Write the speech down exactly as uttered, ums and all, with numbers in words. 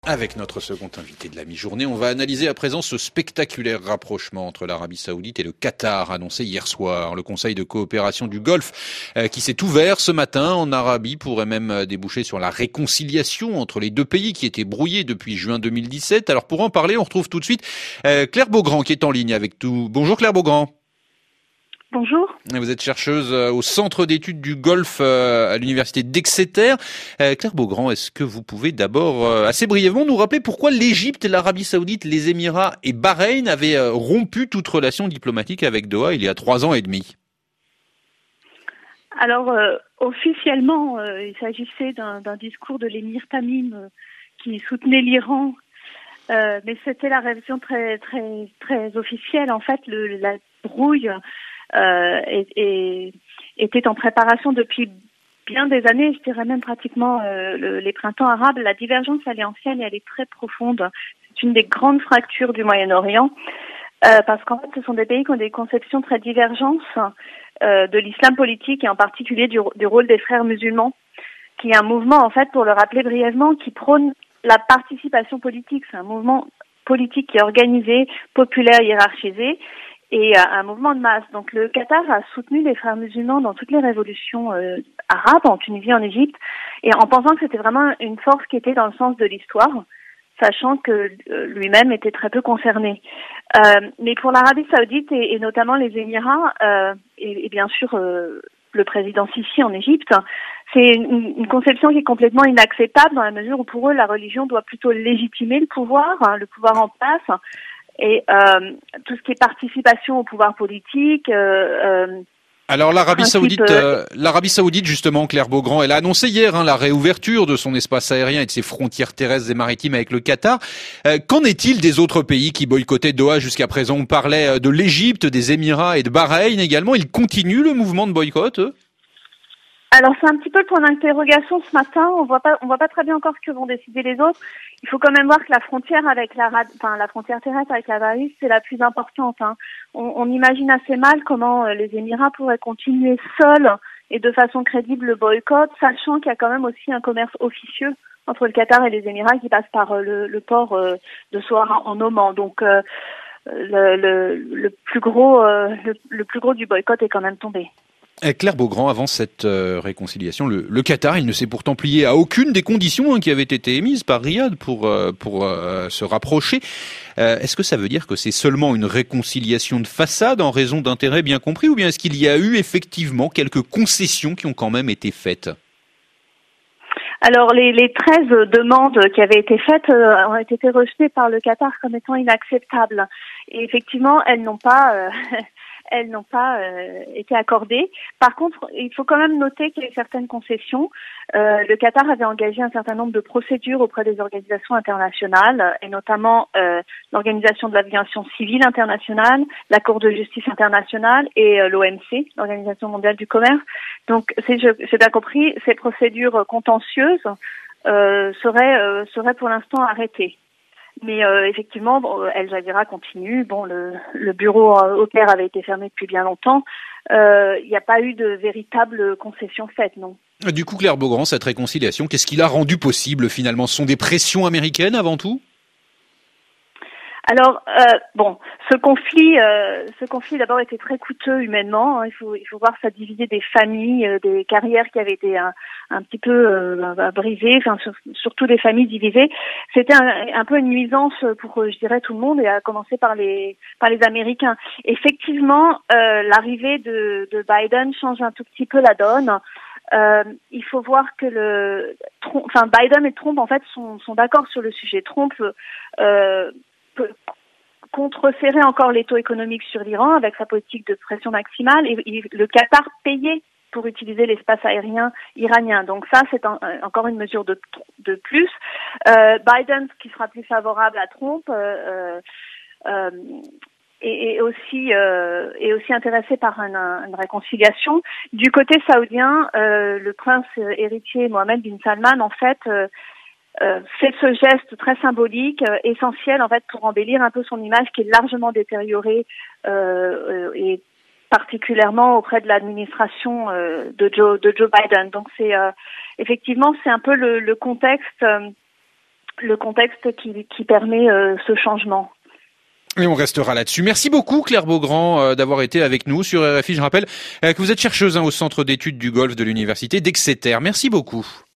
Avec notre second invité de la mi-journée, on va analyser à présent ce spectaculaire rapprochement entre l'Arabie Saoudite et le Qatar annoncé hier soir. Le Conseil de coopération du Golfe euh, qui s'est ouvert ce matin en Arabie pourrait même déboucher sur la réconciliation entre les deux pays qui étaient brouillés depuis juin deux mille dix-sept. Alors pour en parler, on retrouve tout de suite euh, Claire Beaugrand qui est en ligne avec nous. Bonjour Claire Beaugrand. Bonjour. Vous êtes chercheuse au Centre d'études du Golfe à l'Université d'Exeter. Claire Beaugrand, est-ce que vous pouvez d'abord, assez brièvement, nous rappeler pourquoi l'Égypte, l'Arabie Saoudite, les Émirats et Bahreïn avaient rompu toute relation diplomatique avec Doha il y a trois ans et demi? Alors, euh, officiellement, euh, il s'agissait d'un, d'un discours de l'émir Tamim euh, qui soutenait l'Iran, euh, mais c'était la révision très, très, très officielle. En fait, le, la brouille Euh, et, et, était en préparation depuis bien des années, je dirais même pratiquement euh, le, les printemps arabes. La divergence, elle est ancienne et elle est très profonde. C'est une des grandes fractures du Moyen-Orient euh, parce qu'en fait, ce sont des pays qui ont des conceptions très divergentes euh, de l'islam politique et en particulier du, du rôle des frères musulmans, qui est un mouvement, en fait, pour le rappeler brièvement, qui prône la participation politique. C'est un mouvement politique qui est organisé, populaire, hiérarchisé, et un mouvement de masse. Donc le Qatar a soutenu les frères musulmans dans toutes les révolutions euh, arabes, en Tunisie, en Égypte, et en pensant que c'était vraiment une force qui était dans le sens de l'histoire, sachant que euh, lui-même était très peu concerné. Euh, mais pour l'Arabie Saoudite et, et notamment les Émirats, euh, et, et bien sûr euh, le président Sisi en Égypte, c'est une, une conception qui est complètement inacceptable dans la mesure où pour eux la religion doit plutôt légitimer le pouvoir, hein, le pouvoir en place. Et euh, tout ce qui est participation au pouvoir politique. Euh, euh, Alors l'Arabie principe, Saoudite, euh, l'Arabie Saoudite justement, Claire Beaugrand, elle a annoncé hier hein, la réouverture de son espace aérien et de ses frontières terrestres et maritimes avec le Qatar. Euh, qu'en est-il des autres pays qui boycottaient Doha jusqu'à présent? On parlait de l'Égypte, des Émirats et de Bahreïn également. Ils continuent le mouvement de boycott, eux? Alors c'est un petit peu le point d'interrogation ce matin. On voit pas, on voit pas très bien encore ce que vont décider les autres. Il faut quand même voir que la frontière avec la, enfin la frontière terrestre avec l'Arabie, c'est la plus importante. Hein. On, on imagine assez mal comment les Émirats pourraient continuer seuls et de façon crédible le boycott, sachant qu'il y a quand même aussi un commerce officieux entre le Qatar et les Émirats qui passe par le, le port de Sohara en Oman. Donc euh, le, le, le plus gros, euh, le, le plus gros du boycott est quand même tombé. Claire Beaugrand, avant cette euh, réconciliation, le, le Qatar, il ne s'est pourtant plié à aucune des conditions hein, qui avaient été émises par Riyad pour euh, pour euh, se rapprocher. Euh, est-ce que ça veut dire que c'est seulement une réconciliation de façade en raison d'intérêts bien compris, ou bien est-ce qu'il y a eu effectivement quelques concessions qui ont quand même été faites? Alors les, les treize demandes qui avaient été faites euh, ont été rejetées par le Qatar comme étant inacceptables. Et effectivement, elles n'ont pas euh, elles n'ont pas euh, été accordées. Par contre, il faut quand même noter qu'il y a eu certaines concessions. Euh, le Qatar avait engagé un certain nombre de procédures auprès des organisations internationales, et notamment euh, l'Organisation de l'aviation civile internationale, la Cour de justice internationale et euh, l'O M C, l'Organisation mondiale du commerce. Donc, si je, j'ai bien compris, ces procédures contentieuses euh, seraient, euh, seraient pour l'instant arrêtées. Mais euh, effectivement, bon, El Jazeera continue. Bon, le, le bureau au Caire avait été fermé depuis bien longtemps. Il euh, n'y a pas eu de véritable concession faite, non. Du coup, Claire Beaugrand, cette réconciliation, qu'est-ce qui l'a rendu possible finalement? Ce sont des pressions américaines avant tout? Alors, euh, bon, ce conflit, euh, ce conflit d'abord était très coûteux humainement. Hein. Il faut, il faut voir ça diviser des familles, euh, des carrières qui avaient été un, un petit peu euh, brisées, enfin sur, surtout des familles divisées. C'était un, un peu une nuisance pour, je dirais, tout le monde, et à commencer par les, par les Américains. Effectivement, euh, l'arrivée de, de Biden change un tout petit peu la donne. Euh, il faut voir que le, enfin Biden et Trump en fait sont, sont d'accord sur le sujet. Trump euh, peut contre-serrer encore l'étau économique sur l'Iran avec sa politique de pression maximale, et, et le Qatar payait pour utiliser l'espace aérien iranien. Donc ça, c'est un, encore une mesure de, de plus. Euh, Biden, qui sera plus favorable à Trump, euh, euh, est, est aussi euh, est aussi intéressé par une, une réconciliation. Du côté saoudien, euh, le prince héritier Mohammed bin Salman, en fait, euh, Euh, fait ce geste très symbolique, euh, essentiel en fait pour embellir un peu son image qui est largement détériorée euh, euh, et particulièrement auprès de l'administration euh, de Joe de Joe Biden. Donc c'est euh, effectivement c'est un peu le, le contexte euh, le contexte qui, qui permet euh, ce changement. Et on restera là-dessus. Merci beaucoup Claire Beaugrand euh, d'avoir été avec nous sur R F I. Je rappelle euh, que vous êtes chercheuse hein, au Centre d'études du Golfe de l'Université d'Exeter. Merci beaucoup.